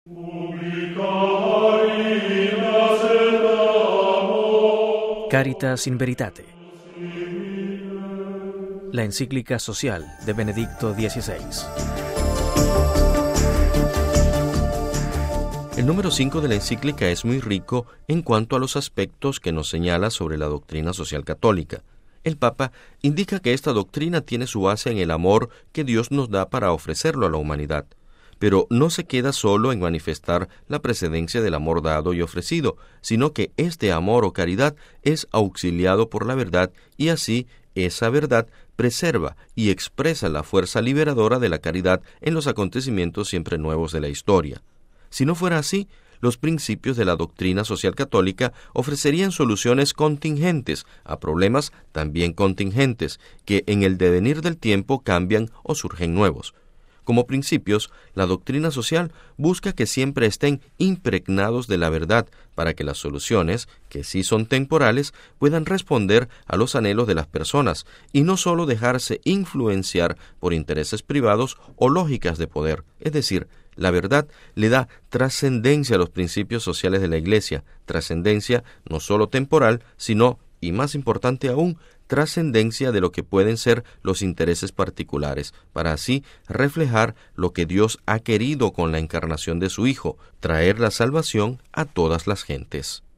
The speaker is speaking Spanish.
Caritas in Veritate. La encíclica social de Benedicto XVI. El número 5 de la encíclica es muy rico en cuanto a los aspectos que nos señala sobre la doctrina social católica. El Papa indica que esta doctrina tiene su base en el amor que Dios nos da para ofrecerlo a la humanidad, pero no se queda solo en manifestar la precedencia del amor dado y ofrecido, sino que este amor o caridad es auxiliado por la verdad y así esa verdad preserva y expresa la fuerza liberadora de la caridad en los acontecimientos siempre nuevos de la historia. Si no fuera así, los principios de la doctrina social católica ofrecerían soluciones contingentes a problemas también contingentes, que en el devenir del tiempo cambian o surgen nuevos. Como principios, la doctrina social busca que siempre estén impregnados de la verdad para que las soluciones, que sí son temporales, puedan responder a los anhelos de las personas y no solo dejarse influenciar por intereses privados o lógicas de poder. Es decir, la verdad le da trascendencia a los principios sociales de la Iglesia, trascendencia no solo temporal, sino, y más importante aún, trascendencia de lo que pueden ser los intereses particulares, para así reflejar lo que Dios ha querido con la encarnación de su Hijo, traer la salvación a todas las gentes.